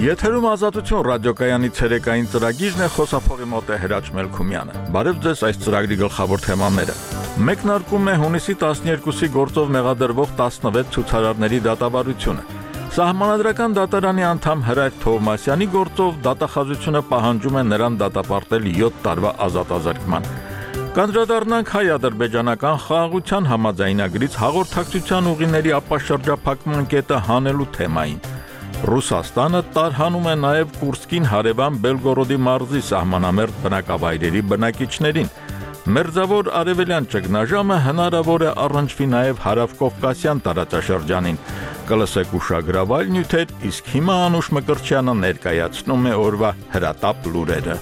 Եթերում ազատություն ռադիոկայանի ցերեկային ծրագիրն է, խոսափողի մոտ է Հրաչ Մելքումյանը։ Բարև ձեզ, այս ծրագրի գլխավոր թեմաները։ Մեկնարկում է հունիսի 12-ի գործով մեղադրվող 16 ցուցարարների դատավարությունը։ Սահմանադրական դատարանի անդամ Հրայր Թովմասյանի գործով դատախազությունը պահանջում է նրան դատապարտել 7 տարվա ազատազրկման։ Կանդրադառնանք հայ-ադրբեջանական խաղաղության համաձայնագրից հաղորդակցության ուղիների ապաշրջափակման կետը հանելու թեմային։ Ռուսաստանը տարհանում է նաև Կուրսկին հարևան Բելգորոդի մարզի սահմանամերձ բնակավայրերի բնակիչներին։ Մերձավոր արևելյան ճգնաժամը հնարավոր է առնչվի նաև հարավկովկասյան տարածաշրջանին։ Կլսեք ուշագրավայր նյութեր, իսկ հիմա Անուշ Մկրտչյանը ներկայացնում է օրվա հրատապ լուրերը։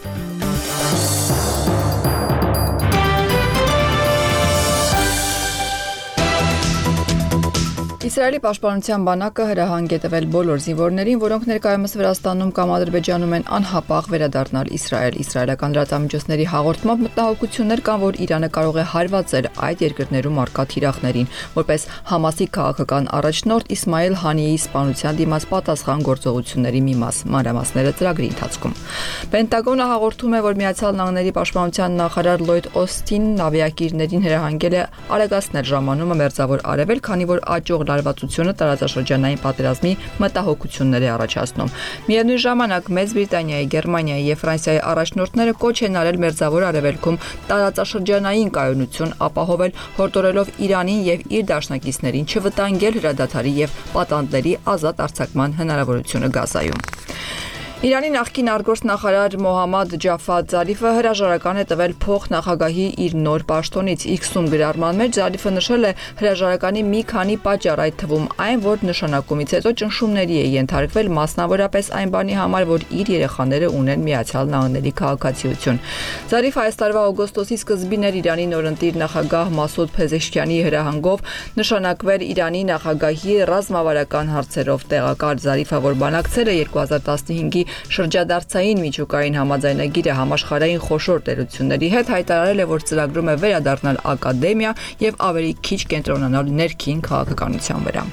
Իսրայելի պաշտպանության բանակը հրահանգ է տվել բոլոր զինվորներին, որոնք ներկայումս Վրաստանում կամ Ադրբեջանում են անհապաղ վերադառնալ Իսրայել։ Իսրայելական լրատվամիջոցների հաղորդմամբ մտահոգություններ կան, որ Իրանը կարող է հարվածել այդ երկրներում առկա թիրախներին, որպես Համասի քաղաքական առաջնորդ Իսմայել Հանիեի սպանության դիմաց պատասխան գործողությունների մի մաս։ Մանրամասները ծրագրի ընթացքում։ Պենտագոնը հաղորդում է, որ Միացյալ Նահանգների պաշտպանության նախարար Լլոյդ Օսթինն ավիակիրներին հրահանգել է արագացնել ժամանումը Մերձավոր Արևել, քանի որ աճող լարվածությունը տարածաշրջանային պատերազմի մտահոգություններ է առաջացնում։ Միևնույն ժամանակ Մեծ Բրիտանիայի, Գերմանիայի եւ Ֆրանսիայի առաջնորդները կոչ են արել Մերձավոր Արևելքում տարածաշրջանային կայունություն ապահովել, հորդորելով Իրանին եւ իր դաշնակիցներին չվտանգել հրադադարի եւ պատանդների ազատ արձակման հնարավորությունը Գազայում։ Իրանի նախկին արտգործնախարար Մոհամմադ Ջաֆար Զարիֆը հրաժարական է տվել փոխնախագահի իր նոր պաշտոնից։ X-ում գրառման մեջ Զարիֆը նշել է հրաժարականի մի քանի պատճառ, այդ թվում այն, որ նշանակումից հետո ճնշումների է ենթարկվել, մասնավորապես այն բանի համար, որ իր երեխաները ունեն Միացյալ Նահանգների քաղաքացիություն։ Զարիֆը այս տարվա օգոստոսի սկզբին էր Իրանի նորընտիր նախագահ Մասուդ Փեզեշքյանի հրահանգով նշանակվել Իրանի նախագահի ռազմավարական հարցերով տեղակալ Զարիֆը, որ բանակցել է 2015-ի շրջադարձային միջուկային համաձայնագիրը համաշխարհային խոշոր տերությունների հետ, հայտարարել է, որ ծրագրում է վերադառնալ ակադեմիա եւ ավելի քիչ կենտրոնանալ ներքին քաղաքականության վրա։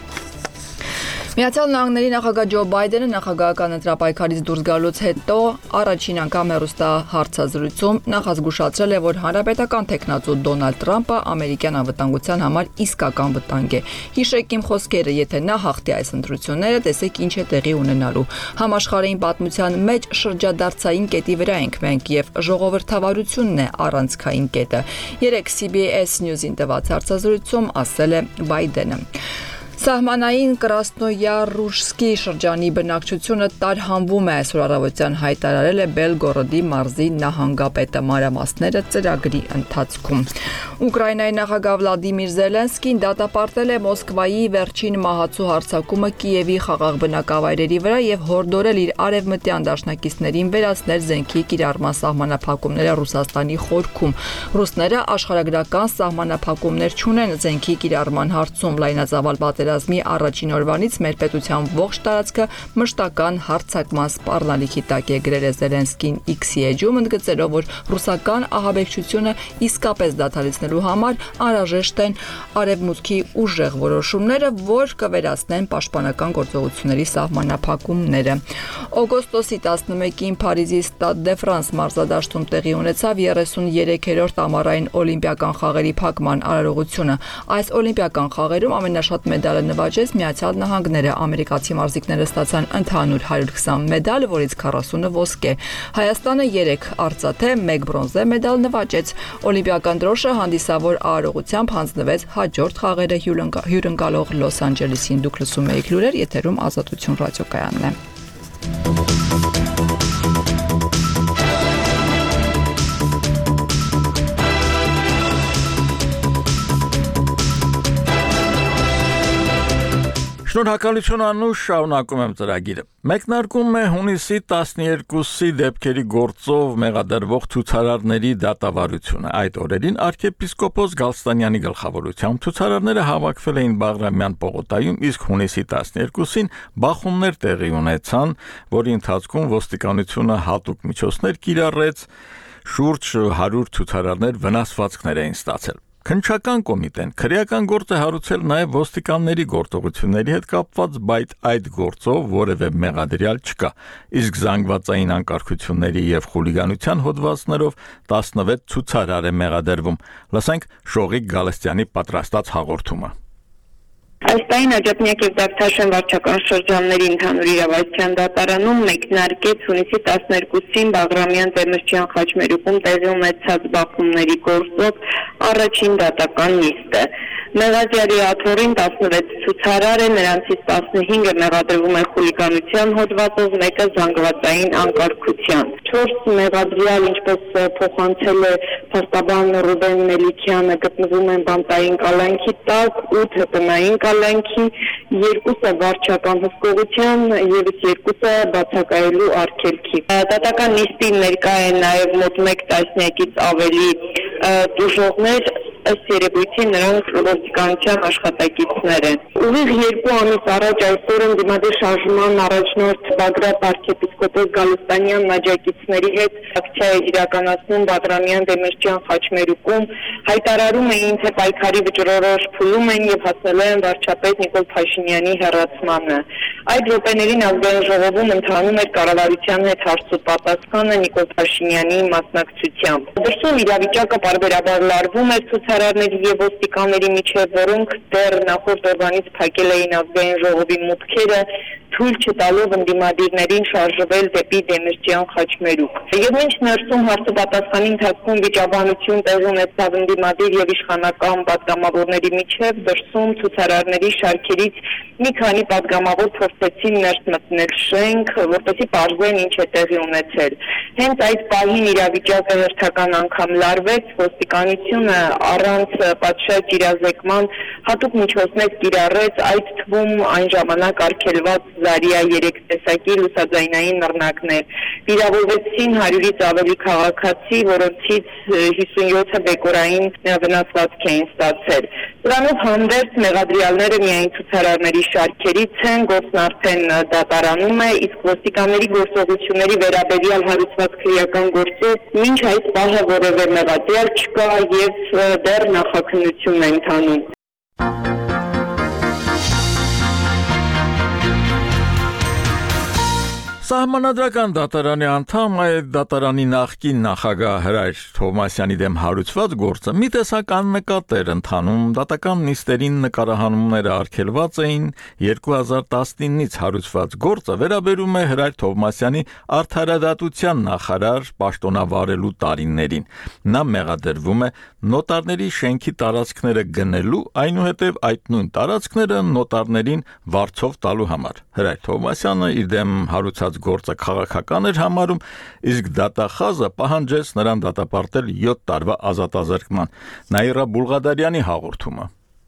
Միացյալ Նահանգների նախագահ Ջո Բայդենը նախագահական ընտրապայքարից դուրս գալուց հետո առաջին անգամ հեռուստահարցազրույցում նախազգուշացրել է, որ հանրապետական տեխնացու Դոնալդ Թրամփը ամերիկյան անվտանգության համար իսկական վտանգ է։ Հիշեք իմ խոսքերը, եթե նա հաղթի այս ընտրությունները, տեսեք ինչ է տեղի ունենալու։ Համաշխարհային պատմության մեջ շրջադարձային կետի վրա ենք մենք եւ ժողովրդավարությունն է առանցքային կետը։ Երեկ CBS News-ին տված հարցազրույցում ասել է Բայդենը։ Սահմանային Կրասնոյարուշսկի շրջանի բնակչությունը տարհանվում է, այսօր առավոտյան հայտարարել է Բելգորոդի մարզի նահանգապետը, մանրամասները ծրագրի ընթացքում։ Ուկրաինայի նախագահ Վլադիմիր Զելենսկին դատապարտել է Մոսկվայի վերջին մահացու հարձակումը Կիևի խաղաղ բնակավայրերի վրա եւ հորդորել իր արևմտյան դաշնակիցներին վերացնել զենքի կիրառման սահմանափակումները Ռուսաստանի խորքում։ Ռուսները աշխարհագրական սահմանափակումներ չունեն զենքի կիրառման հարցում, լայնածավալ պատերազմի առաջին օրվանից մեր պետության ողջ տարածքը մշտական հարձակման սպառնալիքի տակ է, գրել է Զելենսկին X-ի էջում, ընդգծելով, որ ռուսական ահաբեկչությունը իսկապես դադարեցնելու համար անհրաժեշտ են արևմուտքի ուժեղ որոշումները, որ կվերացնեն պաշտպանական գործողությունների սահմանափակումները։ Օգոստոսի 11-ին Փարիզի Stade de France մարզադաշտում տեղի ունեցավ 33-րդ ամառային օլիմպիական խաղերի փակման արարողությունը։ Այս օլիմպիական խաղերում ամենաշատ մեդալը նվաճեց Միացյալ Նահանգները, ամերիկացի մարզիկները ստացան ընդհանուր 120 մեդալ, որից 40-ը ոսկե։ Հայաստանը 3 արծաթե, 1 բրոնզե մեդալ նվաճեց։ Օլիմպիական դրոշը հանդիսավոր արարողությամբ հանձնվեց հաջորդ խաղերը հյուրընկալող Լոս Անջելեսին։ Դուք լսում եք լուրեր, եթերում Ազատություն ռադիոկայանն է։ Շնորհակալություն Անուշ, շարունակում եմ ծրագիրը։ Մեկնարկում է հունիսի 12-ի դեպքերի գործով մեղադրվող ցուցարարների դատավարությունը։ Այդ օրերին arczepiskopos Գալստանյանի գլխավորությամբ ցուցարարները հավաքվել էին Բաղրամյան պողոտայում, իսկ հունիսի 12-ին բախումներ տեղի ունեցան, որի ընթացքում ոստիկանությունը հատուկ միջոցներ կիրառեց, շուրջ 100 ցուցարարներ վնասվածքներ էին ստացել։ Քննչական կոմիտեն քրեական գործ է հարուցել նաև ոստիկանների գործողությունների հետ կապված, բայց այդ գործով որևէ մեղադրյալ չկա, իսկ զանգվածային անկարգությունների եւ խուլիգանության հոդվածներով 16 ցուցարար է մեղադրվում։ Լսենք Շողիկ Գալստյանի պատրաստած հաղորդումը։ Այս տարին Աջափնյակ եւ Դավթաշեն վարչական շրջանների ընդհանուր իրավասության դատարանում մեկնարկեց հունիսի 12-ին Բաղրամյան Տեմիրճյան խաչմերուկում տեղի ունեցած բախումների գործով առաջին դատական նիստը։ Մեղադրյալի աթոռին 16 ցուցարար է, նրանցից 15-ը մեղադրվում են խուլիգանության հոդվածով, մեկը զանգվածային անկարգության։ 4 մեղադրյալ, ինչպես փոխանցել է փաստաբան Ռուբեն Մելիքյանը, գտնվում են բանտային կալանքի տակ, 8 տնային կալանքի, 2-ը վարչական հսկողության, եւս 2-ը բացակայելու արգելքի։ Դատական նիստին ներկա են նաև մոտ 1 տասնյակից ավելի դժողներ, ըստ երևույթին նրանք ոստիկանության աշխատակիցներ են։ Ուղիղ 2 ամիս առաջ այսօր ընդդիմադիր շարժման առաջնորդ Բագրատ arczepiskopos Գալստանյան աջակիցների հետ ակցիա է իրականացնում Բաղրամյան Տեմիրճյան խաչմերուկում, հայտարարում էին, թե պայքարի վճռորոշ փուլում են եւ հասել են վարչապետ Նիկոլ Փաշինյանի հեռացմանը։ Այդ րոպեներին ազգային ժողովում ընթանում էր կառավարության հետ հարցուպատասխանը Նիկոլ Փաշինյանի մասնակցությամբ։ Դրսում իրավիճակը պարբերաբար լարվում էր ցուցարարների եւ ոստիկանների միջեւ, որոնք դեռ նախորդ օրվանից փակել էին ազգային ժողովի մուտքերը, թույլ չտալով ընդդիմադիրներին շարժվել դեպի Դեմիրճյան խաչմերուկ։ Եվ մինչ ներսում հարցուպատասխանի ընթացքում վիճաբանություն տեղի ունեցավ ընդդիմադիր եւ իշխանական պատգամավորների միջեւ, դրսում ցուցարարների շարքերից մի քանի պատգամավոր փորձեցին ներս մտնել շենք, որպեսզի պարզեն ինչ է տեղի ունեցել։ Հենց այդ պահին իրավիճակը հերթական անգամ լարվեց, ոստիկանությունը առանց պատշաճ իրազեկման հատուկ միջոցներ կիրառեց, այդ թվում այն ժամանակ արգելված Զարիա 3 տեսակի լուսաձայնային նռնակներ։ Վիրավորվեցին 100-ից ավելի քաղաքացի, որոնցից 57-ը բեկորային վնասվածք էին ստացել։ Դրանով հանդերձ մեղադրյալները միայն ցուցարարների շարքերից են, գործն արդեն դատարանում է, իսկ ոստիկանների գործողությունների վերաբերյալ հարուցված քրեական գործով մինչ այս պահը որևէ մեղադրյալ չկա եւ դեռ նախաքննություն է ընթանում։ Սահմանադրական դատարանի անդամ այդ դատարանի նախկին նախագահ Հրայր Թովմասյանի դեմ հարուցված գործը մի տեսական նկատեր ընթանում դատական նիստերին նկարահանումները արգելված էին 2019-ից հարուցված գործը վերաբերում է Հրայր Թովմասյանի արդարադատության նախարար պաշտոնավարելու տարիներին նա մեղադրվում է նոտարների շենքի տարածքները գնելու այնուհետև այդ նույն տարածքները նոտարներին վարձով տալու համար Հրայր Թովմասյանը իր դեմ հարուցած գործը քաղաքական էր համարում, իսկ դատախազը պահանջեց նրան դատապարտել 7 տարվա ազատազրկման։ Նաիրա Բուլղադարյանի հաղորդումը։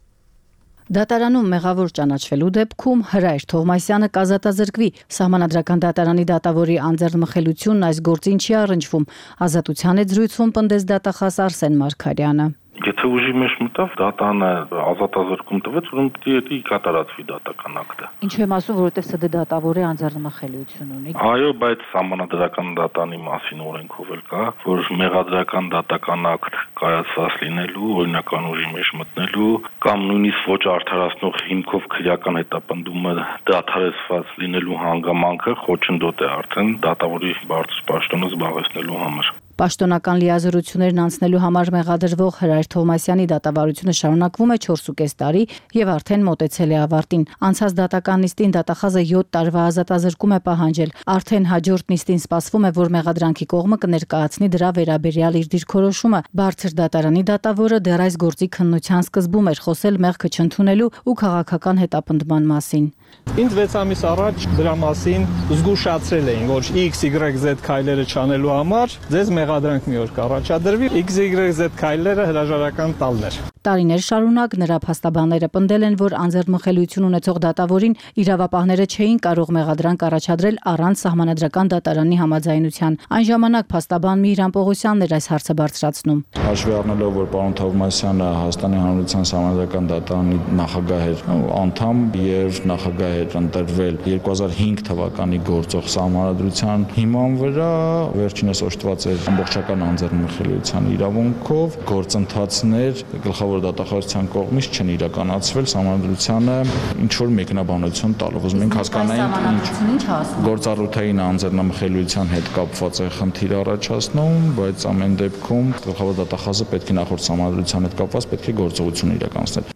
Դատարանում մեղավոր ճանաչվելու դեպքում Հրայր Թովմասյանը կազատազրկվի։ Սահմանադրական դատարանի դատավորի անձեռնմխելությունն այս գործին չի առնչվում։ Ազատության է զրույցում պնդեց դատախազ Արսեն Մարգարյանը։ Եթե ուժի մեջ մտավ, դատանը ազատազրկում տվեց, ուրեմն պետք է կատարածվի դատական ակտը։ Ինչու եմ ասում, որովհետև ՍԴ դատավորի անձեռնմխելիություն ունի։ Այո, բայց սահմանադրական դատանի մասին օրենքով էլ կա, որ մեղադրական դատական ակտ կայացված լինելու, օրինական ուժի մեջ մտնելու կամ նույնիսկ ոչ արդարացնող հիմքով քրեական հետապնդումը դադարեցված լինելու հանգամանքը խոչընդոտ է արդեն դատավորի բարձր պաշտոնը զբաղեցնելու համար։ Պաշտոնական լիազորություններն անցնելու համար մեղադրվող Հրայր Թովմասյանի դատավարությունը շարունակվում է 4.5 տարի եւ արդեն մոտեցել է ավարտին։ Անցած դատական նիստին դատախազը 7 տարվա ազատազրկում է պահանջել։ Արդեն հաջորդ նիստին սպասվում է, որ մեղադրանքի կողմը կներկայացնի դրա վերաբերյալ իր դիրքորոշումը։ Բարձր դատարանի դատավորը դեռ այս գործի քննության սկզբում էր խոսել մեղքը չընդունելու ու քաղաքական հետապնդման մասին։ Ինձ 6 ամիս առաջ դրա մասին զգուշացրել էին, որ XYZ քայլերը չանելու համար ձեզ մեղադրանք մի օր կառաջադրվի, XYZ քայլերը հրաժարական տալն էր։ Տարիներ շարունակ նրա փաստաբանները պնդել են, որ անձեռնմխելիություն ունեցող դատավորին իրավապահները չէին կարող մեղադրանք առաջադրել առանց սահմանադրական դատարանի համաձայնության։ Այն ժամանակ փաստաբան Միհրան Պողոսյանն էր այս հարցը բարձրացնում։ Հաշվի առնելով, որ պարոն Թովմասյանը Հայաստանի Հանրության սահմանադրական դատարանի նախագահ էր, անդամ եւ նախագահ նախագահ էր ընտրվել 2005 թվականի գործող սահմանադրության հիման վրա, վերջինս օժտված էր ամբողջական անձեռնմխելիության իրավունքով, գործընթացներ գլխավոր դատախազության կողմից չեն իրականացվել սահմանադրությանը ինչ որ մեկնաբանություն տալով։ Ուզում ենք հասկանալ ինչ գործառութային անձեռնմխելիության հետ կապված է խնդիր առաջացնում, բայց ամեն դեպքում գլխավոր դատախազը պետք է նախորդ սահմանադրության հետ կապված պետք է գործողություն իրականացնել։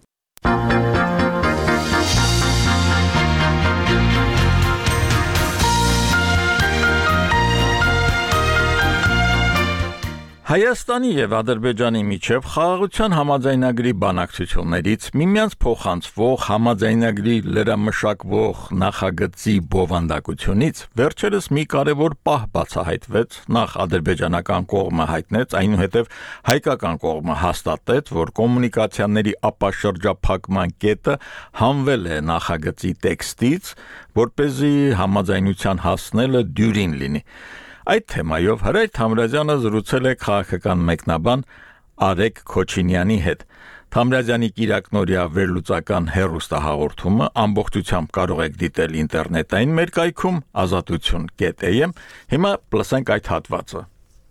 Հայաստանի եւ Ադրբեջանի միջև խաղաղության համաձայնագրի բանակցություններից միմյանց փոխանցվող համաձայնագրի լրամշակվող նախագծի բովանդակությունից վերջերս մի կարևոր պահ բացահայտվեց, նախ ադրբեջանական կողմը հայտնեց, այնուհետև հայկական կողմը հաստատեց, որ կոմունիկացիաների ապաշրջափակման կետը հանվել է նախագծի տեքստից, որպեսզի համաձայնության հասնելը դյուրին լինի։ Այդ թեմայով Հրայր Թամրազյանը զրուցել է քաղաքական մեկնաբան Արեգ Քոչինյանի հետ։ Թամրազյանի կիրակնօրյա վերլուծական հեռուստահաղորդումը ամբողջությամբ կարող եք դիտել ինտերնետային մեր կայքում azatutun.am։ Հիմա լսենք այդ հատվածը։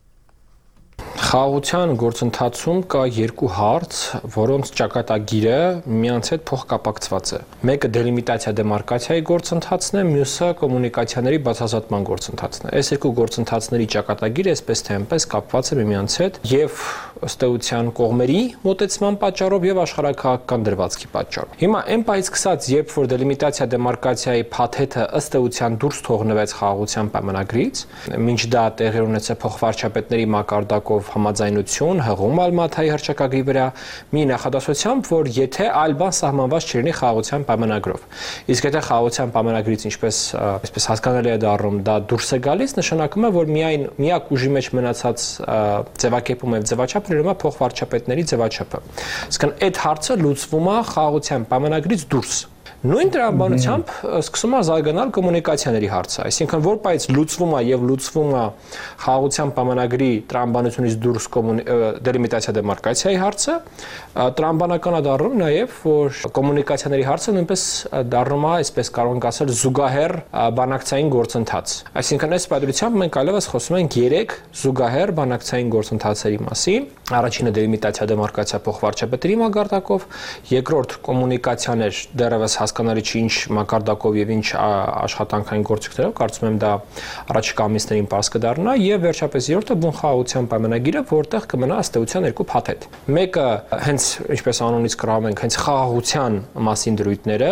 Խաղաղության գործընթացում կա երկու հարց, որոնց ճակատագիրը միմյանց հետ փոխկապակցված է։ Մեկը դելիմիտացիա դեմարկացիայի գործընթացն է, մյուսը կոմունիկացիաների բացահայտման գործընթացն է։ Այս երկու գործընթացների ճակատագիրը այսպես թե այնպես կապված է միմյանց հետ եւ ըստ էության կողմերի մոտեցման պատճառով եւ աշխարհաքաղաքական դրվածքի պատճառով։ Հիմա այն պահից սկսած, երբ որ դելիմիտացիա դեմարկացիայի փաթեթը ըստ էության դուրս թողնվեց խաղաղության պայմանագրից, մինչ դա տեղի ունեցավ փոխվարչապետների մակարդակով համաձայնություն հղում Ալմաթայի հռչակագրի վրա մի նախադասությամբ, որ եթե այլ բան սահմանված չլինի խաղաղության պայմանագրով։ Իսկ եթե խաղաղության պայմանագրից ինչպես հասկանալի է դառնում, դա դուրս է գալիս, նշանակում է, որ միակ ուժի մեջ մնացած ձևակերպումը եւ ձևաչափը լինում է փոխվարչապետների ձևաչափը։ Իսկ այդ հարցը լուծվում է խաղաղության պայմանագրից դուրս։ Նույն տրամաբանությամբ սկսում է զարգանալ կոմունիկացիաների հարցը, այսինքն որպես լուծվում է եւ լուծվում է խաղաղության պայմանագրի տրամաբանությունից դուրս դելիմիտացիա դեմարկացիայի հարցը, տրամաբանական է դառնում նաեւ, որ կոմունիկացիաների հարցը նույնպես դառնում է, այսպես կարող ենք ասել, զուգահեռ բանակցային գործընթաց։ Այսինքն այս պատրությամբ մենք այլևս խոսում ենք 3 զուգահեռ բանակցային գործընթացերի մասին։ Առաջինը դելիմիտացիա դեմարկացիա փոխվարչապետերի մակարդակով, երկրորդ կոմունիկացիաներ դեռևս հասկանալի չի ինչ մակարդակով եւ ինչ աշխատանքային գործիքներով, կարծում եմ դա առաջիկա ամիսներին պարզ կդառնա, եւ վերջապես երրորդը բուն խաղաղության պայմանագիրը, որտեղ կմնա ըստ էության երկու փաթեթ։ Մեկը հենց ինչպես անունից կրում ենք, հենց խաղաղության մասին դրույթները,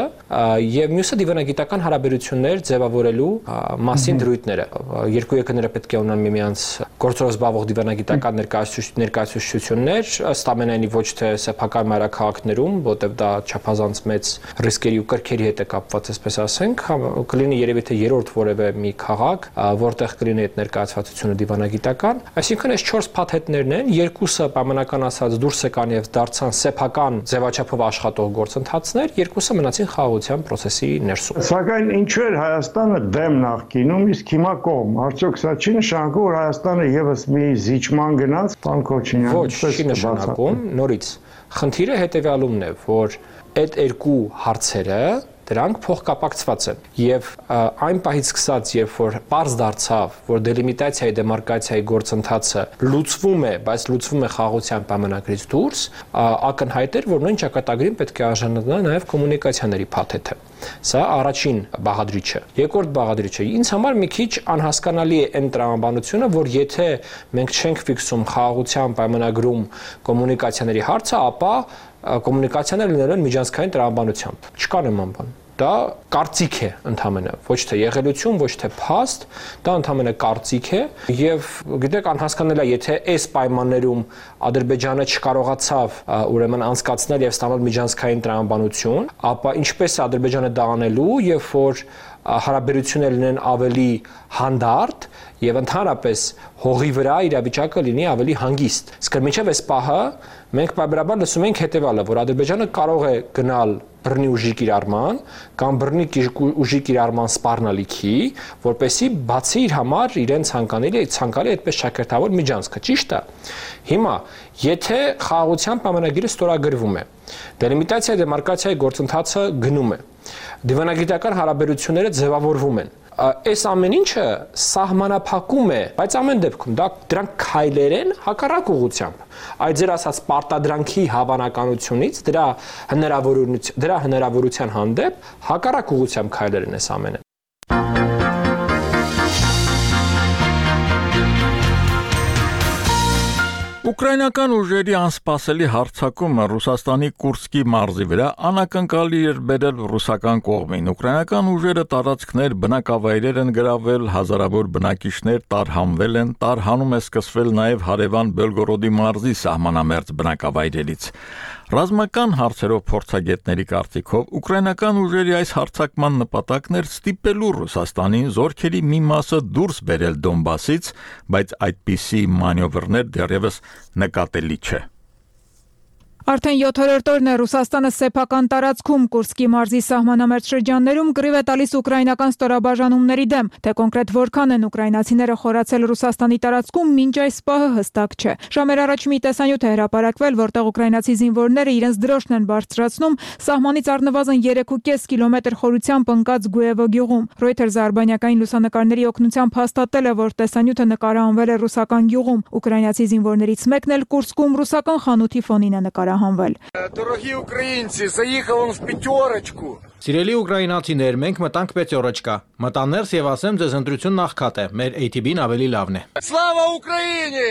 եւ մյուսը դիվանագիտական հարաբերություններ ձևավորելու մասին դրույթները։ Երկու երկրները պետք է ունենան միմյանց գործերով զբաղվող դիվանագիտական ներկայացուցիչություններ, ըստ ամենայնի ոչ թե սեփական մայրաքաղաքներում, որտեղ դա չափազանց մեծ ռիսկերի ու կրքերի հետ է կապված, այսպես ասենք, կլինի երևի թե երրորդ որևէ մի քաղաք, որտեղ կլինի այդ ներկայացվածությունը դիվանագիտական։ Այսինքն այս 4 փաթեթներն են, երկուսը պայմանական ասած դուրս եկան եւ դարձան սեփական ձևաչափով աշխատող գործընթացներ, երկուսը մնացին խաղաղության process-ի ներսում։ Սակայն ինչու էր Հայաստանը դեմ նախկինում, իսկ հիմա կողմ։ Արդյոք սա չի նշանակում, որ Հայաստանը եւս մի զիջման գնաց, պարոն Քոչինյան։ Ոչ, չի նշանակում, նորից։ Խնդիրը հետեւյալումն է, որ այդ երկու հարցերը դրանք փոխկապակցված են եւ այն պահից սկսած, երբ որ պարզ դարձավ, որ դելիմիտացիայի դեմարկացիայի գործընթացը լուծվում է, բայց լուծվում է խաղաղության պայմանագրից դուրս, ակնհայտ էր, որ նույն ճակատագրին պետք է արժանանա նաեւ կոմունիկացիաների փաթեթը։ Սա առաջին բաղադրիչը։ Երկրորդ բաղադրիչը ինձ համար մի քիչ անհասկանալի է այն տրամաբանությունը, որ եթե մենք չենք ֆիքսում խաղաղության պայմանագրում կոմունիկացիաների հարցը, ապա կոմունիկացիաները լինելու են միջանցքային տրամաբանությամբ։ Չկա նման բան։ Դա կարծիք է ընդհանրապես, ոչ թե եղելություն, ոչ թե փաստ, դա ընդհանրապես կարծիք է եւ գիտեք անհասկանալի է, եթե այս պայմաններում Ադրբեջանը չկարողացավ ուրեմն անցկացնել եւ ստանալ միջանցքային տրամաբանություն, ապա ինչպես է Ադրբեջանը դա անելու, երբ որ հարաբերությունները լինեն ավելի հանդարտ եւ ընդհանրապես հողի վրա իրավիճակը լինի ավելի հանգիստ։ Իսկ մինչեւ այս պահը մենք պայմանաբար լսում ենք հետեւյալը, որ Ադրբեջանը կարող է գնալ բռնի ուժի կիրառման կամ բռնի ուժի կիրառման սպառնալիքի, որպեսզի բացի իր համար իրեն ցանկալի այդպես շաքերթավոր միջանցքը, ճիշտ է։ Հիմա, եթե խաղաղության պայմանագիրը ստորագրվում է, դելիմիտացիա դեմարկացիայի գործընթացը գնում է, Դիվանագիտական հարաբերությունները ձևավորվում են։ Այս ամեն ինչը սահմանափակում է, բայց ամեն դեպքում դրանք քայլեր են հակառակ ուղղությամբ։ Այդ ձեր ասած պարտադրանքի հավանականությունից դրա հնարավորության հանդեպ հակառակ ուղղությամբ քայլեր են այս ամենը։ Ուկրաինական ուժերի անսպասելի հարձակումը Ռուսաստանի Կուրսկի մարզի վրա անակնկալի էր բերել ռուսական կողմին։ Ուկրաինական ուժերը տարածքներ, բնակավայրեր են գրավել, հազարավոր բնակիչներ տարհանվել են, տարհանում է սկսվել նաև հարևան Բելգորոդի մարզի սահմանամերձ բնակավայրերից։ Ռազմական հարցերով փորձագետների կարծիքով ուկրաինական ուժերի այս հարձակման նպատակն էր ստիպելու Ռուսաստանին զորքերի մի մասը դուրս բերել Դոնբասից, բայց այդպիսի մանևրներ դեռևս նկատելի չէ։ Արդեն 7-րդ օրն է Ռուսաստանը սեփական տարածքում Կուրսկի մարզի սահմանամերձ շրջաններում կռիվ է տալիս ուկրաինական ստորաբաժանումների դեմ, թե կոնկրետ որքան են ուկրաինացիները խորացել Ռուսաստանի տարածքում, մինչ այս պահը հստակ չէ։ Ժամեր առաջ մի տեսանյութ է հրապարակվել, որտեղ ուկրաինացի զինվորները իրենց դրոշն են բարձրացնում սահմանից առնվազն 3.5 կիլոմետր խորությամբ ընկած Գուևո գյուղում։ Reuters արբանյակային լուսանկարների օգնությամբ հաստատել է, որ տեսանյութը նկարահանվել է ռուսական գյուղում։ Ուկրաինացի զինվորներից մեկն էլ Կուրսկում ռուսական խանութի ֆոնին է նկարահանվել։ Дорогі українці, заїхав в п'ятерочку. Սիրելի ուկրաինացիներ, մենք մտանք Պետյորոչկա։ Մտան ներս եւ ասեմ ձեզ ընտրությունն աղքատ է։ Մեր ATB-ն ավելի լավն է։ Слава Україні!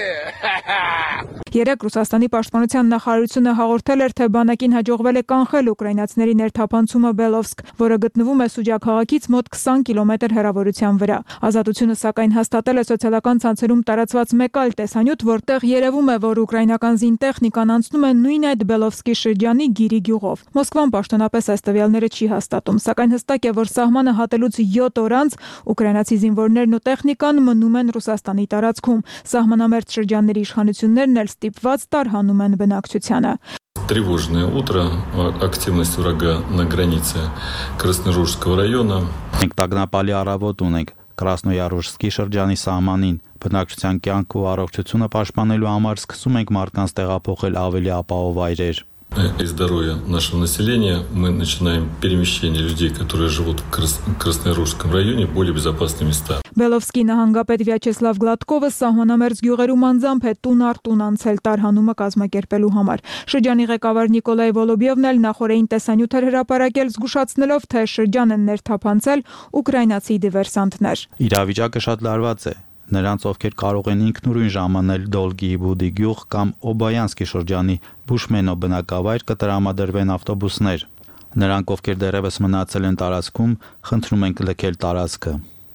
Երեք Ռուսաստանի պաշտպանության նախարարությունը հաղորդել էր, թե բանակին հաջողվել է կանխել ուկրաինացիների ներթափանցումը Բելովսկ, որը գտնվում է Սուջա քաղաքից մոտ 20 կիլոմետր հեռավորության վրա։ Ազատությունը սակայն հաստատել է սոցիալական ցանցերում տարածված մեկ այլ տեսանյութ, որտեղ երևում է, որ ուկրաինական զինտեխնիկան անցնում է նույն այդ Բելովսկի շրջանի Գիրի գյուղով։ Մոսկվան պաշտոնապես այս տվյալները չի հաստատում, սակայն հստակ է, որ սահմանը հատելուց 7 օր անց ուկրաինացի զինվորներն ու տեխնիկան մնում են Ռուսաստանի տարածքում։ Սահմանամերձ շրջանների իշխանություններն էլ ստիպված տարհանում են բնակչությանը։ Тревожное утро, активность врага на границе Красноружского района. Մենք տագնապալի առավոտ ունենք Կրասնոյարուժսկի շրջանի սահմանին։ Բնակչության կյանք ու առողջությունը պաշտպանելու համար սկսում ենք մարդկանց տեղափոխել ավելի ապահով վայրեր։ И здоровья нашего населения мы начинаем перемещение людей, которые живут в Красноружском районе, в более безопасные места. Բելովսկի նահանգապետ Վյաչեսլավ Գլատկովը սահմանամերձ գյուղերում անձամբ է տուն առ տուն անցել տարհանումը կազմակերպելու համար։ Շրջանի ղեկավար Նիկոլայ Վոլոբյովն էլ նախորդին տեսանյութ էր հրապարակել, զգուշացնելով, թե շրջան են ներթափանցել ուկրաինացի դիվերսանտներ։ Իրավիճակը շատ լարված է։ Նրանց, ովքեր կարող են ինքնուրույն ժամանել Դոլգի Բուդի գյուղ կամ Օբայանսկի շրջանի Բուշմենո բնակավայր, կտրամադրվեն ավտոբուսներ։ Նրանք, ովքեր դեռևս մնացել են տարածքում, խնդրում ենք լքել տարածքը։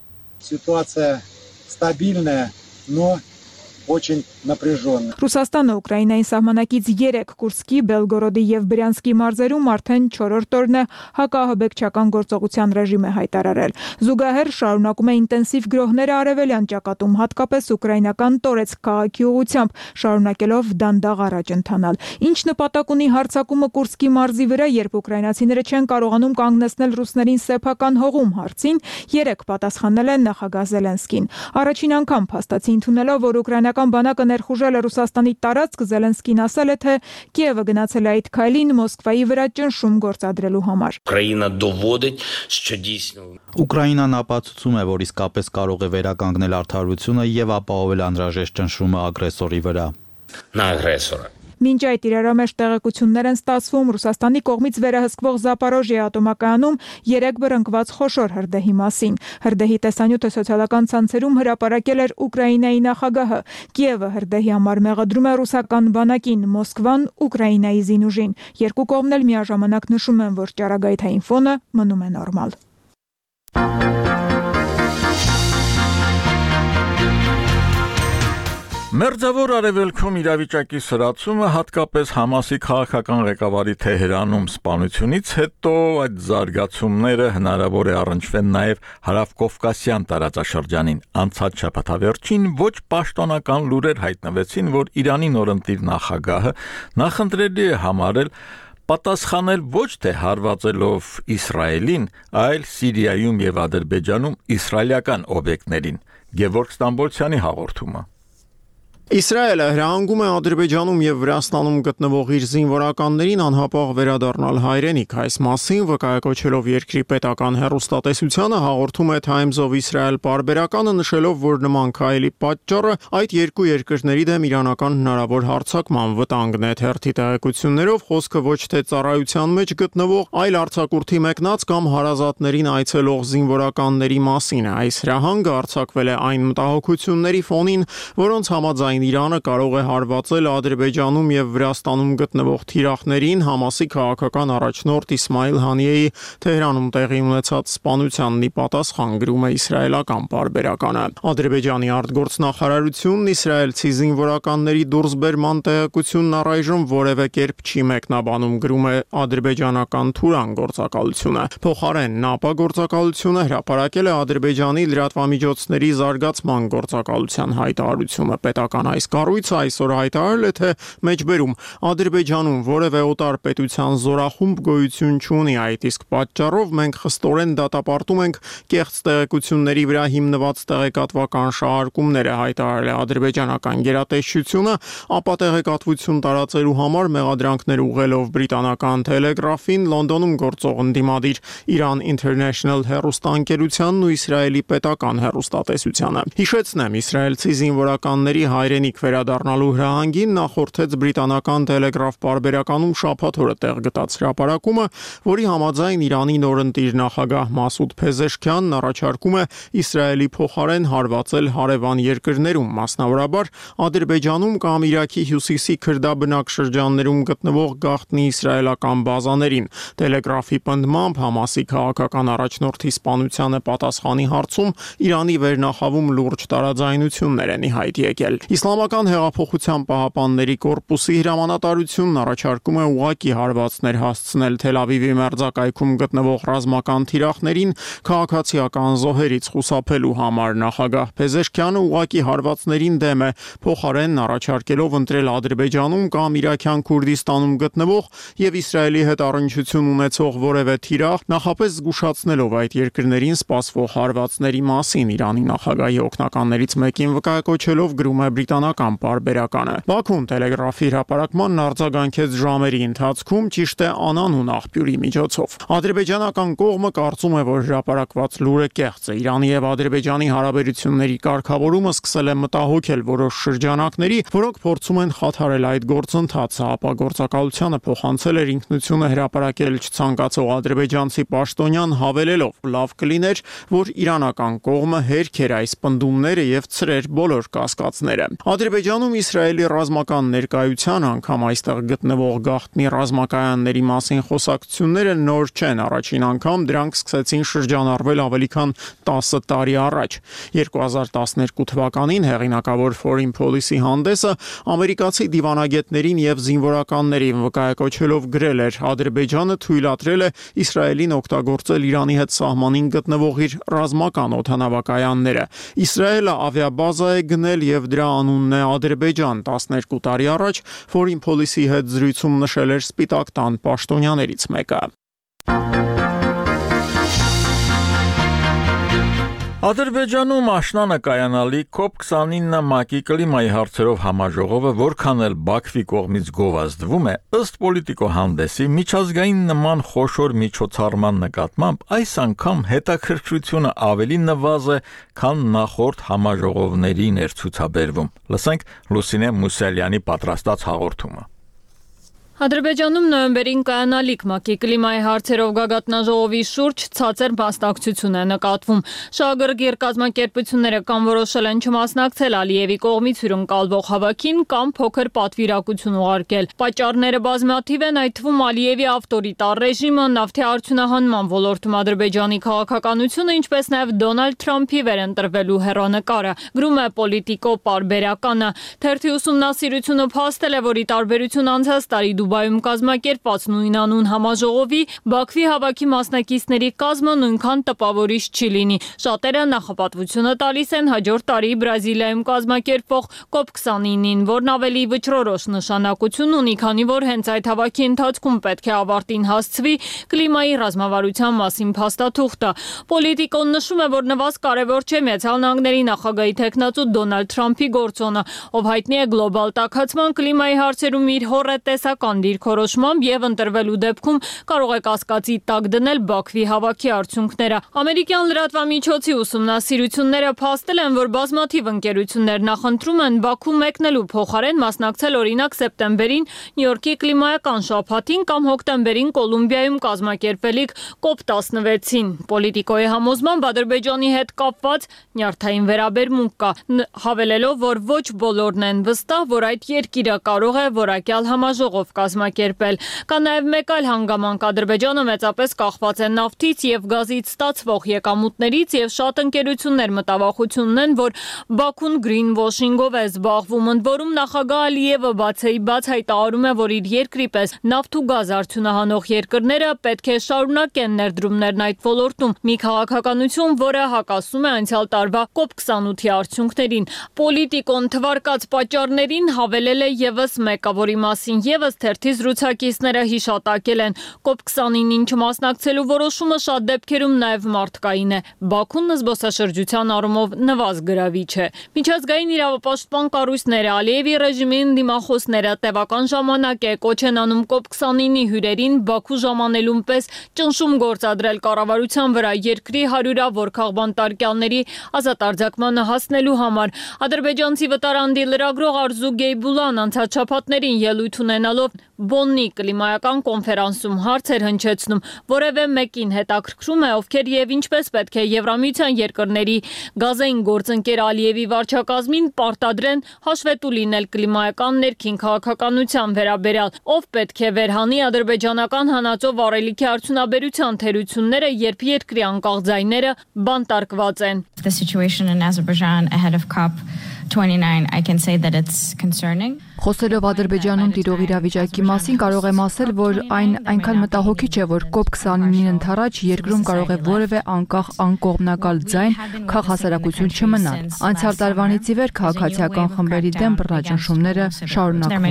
Ситуация стабильная, но очень напряженно. Ռուսաստանը Ուկրաինային սահմանակից 3 Կուրսկի, Բելգորոդի եւ Բրյանսկի մարզերում արդեն 4-րդ օրն է հակահաբեկչական գործողության ռեժիմ է հայտարարել։ Զուգահեռ շարունակում է ինտենսիվ գրոհները արևելյան ճակատում, հատկապես ուկրաինական Տորեցկ քաղաքի ուղղությամբ, շարունակելով դանդաղ առաջ ընթանալ։ Ինչ նպատակ ունի հարձակումը Կուրսկի մարզի վրա, երբ ուկրաինացիները չեն կարողանում կանգնեցնել ռուսներին սեփական հողում հարցին, 3 պատասխանել է նախագահ Զելենսկին։ Առաջին անգամ փաստացի ընդունելով, որ ուկրաինական բանակը ներխուժել է Ռուսաստանի տարածք, Զելենսկին ասել է, թե Կիևը գնացել է այդ քայլին Մոսկվայի վրա ճնշում գործադրելու համար։ Ուկրաինան ապացուցում է, որ իսկապես կարող է վերականգնել արդարությունը եւ ապահովել անհրաժեշտ ճնշումը ագրեսորի վրա։ Մինչ այդ իրարամեջ տեղեկություններ են ստացվում Ռուսաստանի կողմից վերահսկվող Զապորոժիե ատոմակայանում 3 բռնկված խոշոր հրդեհի մասին։ Հրդեհի տեսանյութը սոցիալական ցանցերում հրապարակել էր Ուկրաինայի նախագահը։ Կիևը հրդեհի համար մեղադրում է ռուսական բանակին, Մոսկվան Ուկրաինայի զինուժին։ Երկու կողմն էլ միաժամանակ նշում են, որ ճառագայթային ֆոնը մնում է նորմալ։ Մերձավոր արևելքում իրավիճակի սրացումը հատկապես Համասի քաղաքական ղեկավարի Թեհրանում սպանությունից հետո այդ զարգացումները հնարավոր է առնչվեն նաև հարավկովկասյան տարածաշրջանին։ Անցած շաբաթավերջին ոչ պաշտոնական լուրեր հայտնվեցին, որ Իրանի նորընտիր նախագահը նախընտրելի է համարել պատասխանել ոչ թե հարվածելով Իսրայելին, այլ Սիրիայում եւ Ադրբեջանում իսրայելական օբյեկտներին։ Գևորգ Ստամբոլցյանի հաղորդումը։ Իսրայելը հրահանգում է Ադրբեջանում եւ Վրաստանում գտնվող իր զինվորականներին անհապաղ վերադառնալ հայրենիք։ Այս մասին վկայակոչելով երկրի պետական հեռուստատեսությանը հաղորդում է Times of Israel պարբերականը, նշելով, որ նման քայլի պատճառը այդ երկու երկրների դեմ իրանական հնարավոր հարձակման վտանգն է։ Թերթի տեղեկություններով խոսքը ոչ թե ծառայության մեջ գտնվող, այլ արձակուրդի մեկնած կամ հարազատներին այցելող զինվորականների մասին է։ Այս հրահանգը արձակվել է այն մտահոգությունների ֆոնին, որոնց համաձայն Իրանը կարող է հարվածել Ադրբեջանում եւ Վրաստանում գտնվող թիրախներին Համասի քաղաքական առաջնորդ Իսմայիլ Հանիեի Թեհրանում տեղի ունեցած սպանությանն ի պատասխան, գրում է իսրայելական պարբերականը։ Ադրբեջանի արտգործնախարարությունն իսրայելցի զինվորականների դուրսբերման տեղեկությունն առայժմ որևէ կերպ չի մեկնաբանում, գրում է ադրբեջանական Թուրան գործակալությունը։ Փոխարենն ԱՊԱ գործակալությունը հրապարակել է Ադրբեջանի լրատվամիջոցների զարգացման գործակալության հայտարարությունը։ Պետական այս կառույցը այսօր հայտարարել է, թե մեջբերում Ադրբեջանում որևէ օտար պետության զորախումբ գոյություն չունի, այդ իսկ պատճառով մենք խստորեն դատապարտում ենք կեղծ տեղեկությունների վրա հիմնված տեղեկատվական շահարկումները, հայտարարել է ադրբեջանական գերատեսչությունը, ապա տեղեկատվություն տարածելու համար մեղադրանքներ ուղղելով բրիտանական Telegraph-ին, Լոնդոնում գործող ընդդիմադիր Iran International հեռուստաընկերությանն ու Իսրայելի պետական հեռուստատեսությանը։ Հիշեցնեմ, իսրայելցի զինվորականների հայրենիք վերադառնալու հրահանգին նախորդեց բրիտանական Telegraph պարբերականում շաբաթ օրը տեղ գտած հրապարակումը, որի համաձայն Իրանի նորընտիր նախագահ Մասուդ Փեզեշքյանն առաջարկում է Իսրայելի փոխարեն հարվածել հարևան երկրներում, մասնավորաբար Ադրբեջանում կամ Իրաքի հյուսիսի քրդաբնակ շրջաններում գտնվող գաղտնի իսրայելական բազաներին։ Telegraph-ի պնդմամբ Համասի քաղաքական առաջնորդի սպանությանը պատասխանի հարցում Իրանի վերնախավում լուրջ տարաձայնություններ են ի հայտ եկել։ Իսլամական հեղափոխության պահապանների կորպուսի հրամանատարությունն առաջարկում է ուղղակի հարվածներ հասցնել Թել Ավիվի մերձակայքում գտնվող ռազմական թիրախներին քաղաքացիական զոհերից խուսափելու համար։ Նախագահ Փեզեշքյանը ուղղակի հարվածներին դեմ է, փոխարենն առաջարկելով ընտրել Ադրբեջանում կամ Իրաքյան Քուրդիստանում գտնվող եւ Իսրայելի հետ առնչություն ունեցող որևէ թիրախ, նախապես զգուշացնելով այդ երկրներին սպասվող հարվածների մասին։ Իրանի նախագահի օգնականներից մեկին վկայակոչելով, գրում է բրիտանական պարբերականը։ Բաքուն Telegraph-ի հրապարակմանն արձագանքեց ժամերի ընթացքում, ճիշտ է անանուն աղբյուրի միջոցով։ Ադրբեջանական կողմը կարծում է, որ հրապարակված լուրը կեղծ է։ Իրանի եւ Ադրբեջանի հարաբերությունների կարգավորումը սկսել է մտահոգել որոշ շրջանակների, որոնք փորձում են խաթարել այդ գործընթացը, ապա գործակալությանը փոխանցել էր ինքնությունը հրապարակել չցանկացող ադրբեջանցի պաշտոնյան, հավելելով. լավ կլիներ, որ իրանական կողմը հերքեր այս պնդումները եւ ցրեր բոլոր կասկածները։ Ադրբեջանում Իսրայելի ռազմական ներկայության, անգամ այստեղ գտնվող գաղտնի ռազմակայանների մասին խոսակցությունները նոր չեն, առաջին անգամ դրանք սկսեցին շրջանառվել ավելի քան 10 տարի առաջ։ 2012 թվականին հեղինակավոր Foreign Policy հանդեսը ամերիկացի դիվանագետներին եւ զինվորականներին վկայակոչելով գրել էր. Ադրբեջանը թույլատրել է Իսրայելին օգտագործել Իրանի հետ սահմանին գտնվող իր ռազմական օդանավակայանները։ Իսրայելը ավիաբազա է գնել եւ դրա անունն է Ադրբեջան։ 12 տարի առաջ Foreign Policy հետ զրույցում նշել էր Սպիտակ տան պաշտոնյաներից մեկը։ Ադրբեջանում աշնանը կայանալի COP29 ՄԱԿ-ի կլիմայի հարցերով համաժողովը որքան էլ Բաքվի կողմից գովազդվում է, ըստ Պոլիտիկո հանդեսի միջազգային նման խոշոր միջոցառման նկատմամբ այս անգամ հետաքրքրությունը ավելի նվազ է, քան նախորդ համաժողովներին էր ցուցաբերվում։ Լսենք Լուսինե Մուսալյանի պատրաստած հաղորդումը։ Ադրբեջանում նոյեմբերին կայանալիք ՄԱԿ-ի կլիմայի հարցերով գագաթնաժողովի շուրջ ցածր մասնակցություն է նկատվում։ Շահագրգիռ կազմակերպությունները կամ որոշել են չմասնակցել Ալիևի կողմից հյուրընկալվող հավաքին կամ փոքր պատվիրակություն ուղարկել։ Պատճառները բազմաթիվ են, այդ թվում Ալիևի ավտորիտար ռեժիմը, նավթի արդյունահանման ոլորտում Ադրբեջանի քաղաքականությունը, ինչպես նաև Դոնալդ Թրամփի վերընտրվելու հեռանկարը, գրում է Պոլիտիկո պարբերականը։ Թերթի ուսումնասիրությունը փաստել է, որ ի տարբերություն անցած տարի Դուբայում կազմակերպված նույնանուն համաժողովի Բաքվի հավաքի մասնակիցների կազմը նույնքան տպավորիչ չի լինի։ Շատերը նախապատվությունը տալիս են հաջորդ տարի Բրազիլիայում կազմակերպվող COP29-ին, որն ավելի վճռորոշ նշանակություն ունի, քանի որ հենց այդ հավաքի ընթացքում պետք է ավարտին հասցվի կլիմայի ռազմավարության մասին փաստաթուղթը։ Պոլիտիկոն նշում է, որ նվազ կարևոր չէ Միացյալ Նահանգների նախագահի թեկնածու Դոնալդ Թրամփի գործոնը, ով հայտնի է գլոբալ տաքացման, կլիմայի հարցերում իր հոռետեսական դիրքորոշմամբ եւ ընտրվելու դեպքում կարող է կասկածի տակ դնել Բաքվի հավաքի արդյունքները։ Ամերիկյան լրատվամիջոցի ուսումնասիրությունները փաստել են, որ բազմաթիվ ընկերություններ նախընտրում են Բաքու մեկնելու փոխարեն մասնակցել օրինակ սեպտեմբերին Նյու Յորքի կլիմայական շաբաթին կամ հոկտեմբերին Կոլումբիայում կազմակերպվելիք COP16-ին։ Պոլիտիկոյի համոզմամբ Ադրբեջանի հետ կապված նյարդային վերաբերմունք կա, հավելելով, որ ոչ բոլորն են վստահ, որ այդ երկիրը կարող է որակյալ համաժողով կազմակերպել։ Կա նաև մեկ այլ հանգամանք. Ադրբեջանը մեծապես կախված է նավթից եւ գազից ստացվող եկամուտներից եւ շատ ընկերություններ մտավախություն ունեն, որ Բաքուն գրինվոշինգով է զբաղվում, ընդ որում նախագահ Ալիևը բաց հայտարարում է, որ իր երկրի պես նավթ ու գազ արդյունահանող երկրները պետք է շարունակեն ներդրումներն այդ ոլորտում։ Մի քաղաքականություն, որը հակասում է անցյալ տարվա COP28-ի արդյունքներին։ Պոլիտիկոն թվարկած պատճառներին հավելել է եւս մեկը, որի մասին եւս թերթի զրուցակիցները հիշատակել են։ COP29-ին չմասնակցելու որոշումը շատ դեպքերում նաև մարդկային է։ Բաքուն զբոսաշրջության առումով նվազ գրավիչ է։ Միջազգային իրավապաշտպան կառույցները, Ալիևի ռեժիմին դիմախոսները տևական ժամանակ է կոչ են անում COP29-ի հյուրերին Բաքու ժամանելուն պես ճնշում գործադրել կառավարության վրա երկրի հարյուրավոր քաղբանտարկյալների ազատ արձակմանը հասնելու համար։ Ադրբեջանցի վտարանդի լրագրող Արզու Գեյբուլան անցած շաբաթներին ելույթ ունենալով Բոննի կլիմայական կոնֆերանսում հարց էր հնչեցնում, որևէ մեկին հետաքրքրում է, ովքեր եւ ինչպես պետք է Եվրամիության երկրների գազային գործընկեր Ալիևի վարչակազմին պարտադրեն հաշվետու լինել կլիմայական ներքին քաղաքականության վերաբերյալ, ով պետք է վերհանի ադրբեջանական հանածո վառելիքի արդյունաբերության թերությունները, երբ երկրի անկախ ձայները բանտարկված են։ The situation in Azerbaijan ahead of COP29, I can say that it's concerning. Խոսելով Ադրբեջանում տիրող իրավիճակի մասին կարող եմ ասել, որ այն այնքան մտահոգիչ է, որ COP29-ին ընթരാճ երկրում կարող է որևէ անկախ անկողմնակալ ձայն քաղաքասարակություն չմնալ։ Անցյալ տարվանից ի վեր քաղաքացիական խմբերի դեմ բռնաճնշումները շարունակվում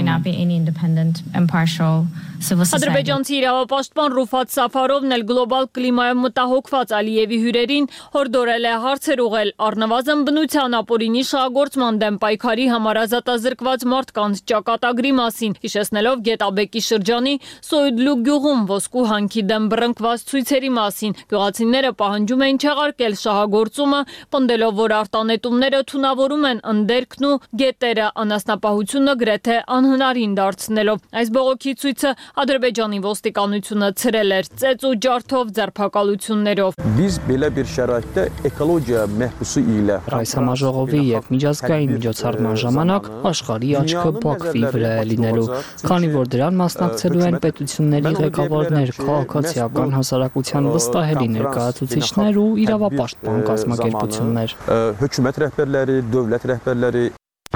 են։ Ադրբեջանցի իրավապաշտպան Ռուֆատ Սաֆարովն էլ գլոբալ կլիմայով մտահոգված Ալիևի հյուրերին հորդորել է հարցեր ուղղել առնվազն բնության ապօրինի շահագործման դեմ պայքարի համար ազատազրկված մարդկանց ճակատագրի մասին, հիշեցնելով Գետաբեկի շրջանի Սոյուդլու գյուղում ոսկու հանքի դեմ բռնկված ցույցերի մասին։ Գյուղացիները պահանջում էին չեղարկել շահագործումը, պնդելով, որ արտանետումները թունավորում են ընդերքն ու գետերը, անասնապահությունը գրեթե անհնարին դարձնելով։ Այս բողոքի ցույցը Ադրբեջանի ոստիկանությունը ցրել էր ծեծ ու ջարդով ձերբակալություններով։ Biz belə bir şəraitdə ekologiya məhbusu ilə այս համաժողովի եւ միջազգային միջոցառման ժամանակ աշխարհի աչքը Բաքվի վրա է լինելու, քանի որ դրան մասնակցելու են պետությունների ղեկավարներ, քաղաքացիական հասարակության վստահելի ներկայացուցիչներ ու իրավապաշտպան կազմակերպություններ։ Hökumət rəhbərləri, dövlət rəhbərləri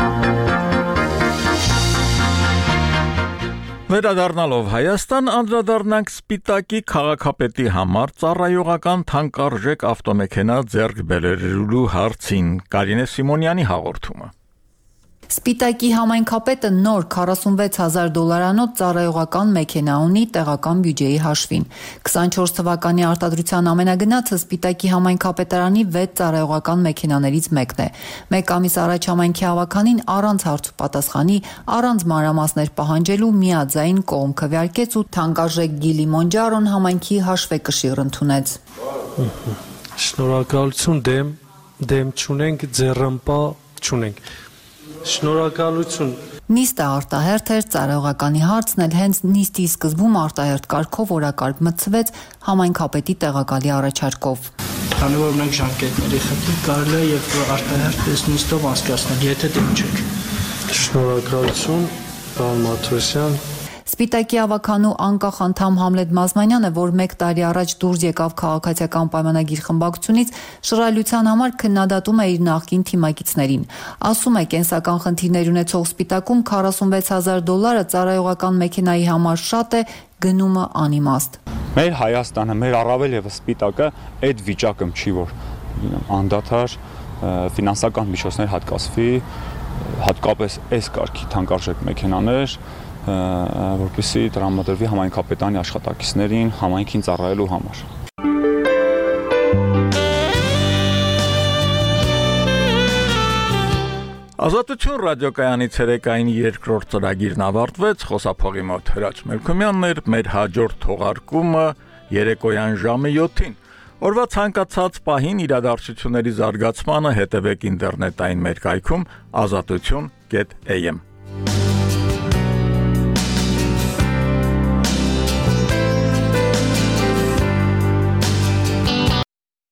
Վերադառնալով Հայաստան, անդրադառնանք Սպիտակի քաղաքապետի համար ծառայողական թանկարժեք ավտոմեքենա ձեռք բերելու հարցին։ Կարինե Սիմոնյանի հաղորդումը։ Սպիտակի համայնքապետը նոր $46,000 ծառայողական մեքենա ունի տեղական բյուջեի հաշվին։ 24 թվականի արտադրության ամենագնացը Սպիտակի համայնքապետարանի 6 ծառայողական մեքենաներից մեկն է։ Մեկ ամիս առաջ համայնքի հավաքանին առանց հարց ու պատասխանի, առանց մանրամասներ պահանջելու միաձայն կողմ քվեարկեց ու թանկարժեք Գիլի Մոնջարոն համայնքի հաշվեկշիռ ընդունեց։ Շնորհակալություն դեմ չունենք, ձեռնպա չունենք։ Շնորհակալություն։ Նիստը արտահերթ էր, ծառայողականի հարցն էլ հենց նիստի սկզբում արտահերթ կարգով օրակարգ մտցվեց համայնքապետի տեղակալի առաջարկով։ Քանի որ մենք ժամկետների խնդիր կարելի է եւ արտահերթ այս նիստով անցկացնել, եթե դեմ չեք։ Շնորհակալություն, պարոն Մաթոսյան։ Սպիտակի ավականու անկախ անդամ Համլետ Մազմանյանը, որ 1 տարի առաջ դուրս եկավ քաղաքացիական պայմանագիր խմբակցությունից, շռայլության համար քննադատում է իր նախկին թիմակիցներին։ Ասում է, կենսական խնդիրներ ունեցող Սպիտակում $46,000 ծառայողական մեքենայի համար շատ է, գնումը անիմաստ։ Մեր Հայաստանը, մեր առավել եւս Սպիտակը այդ վիճակում չի, որ անդադար ֆինանսական միջոցներ հատկացվի, հատկապես այս կարգի թանկարժեք մեքենաներ, որպեսզի տրամադրվի համայնքապետարանի աշխատակիցներին համայնքին ծառայելու համար։ Ազատություն ռադիոկայանի ցերեկային երկրորդ ծրագիրն ավարտվեց, խոսափողի մոտ Հրաչ Մելքումյանն էր, մեր հաջորդ թողարկումը երեկոյան ժամը 7-ին։ Օրվա ցանկացած պահին իրադարձությունների զարգացմանը հետևեք ինտերնետային մեր կայքում azatutun.am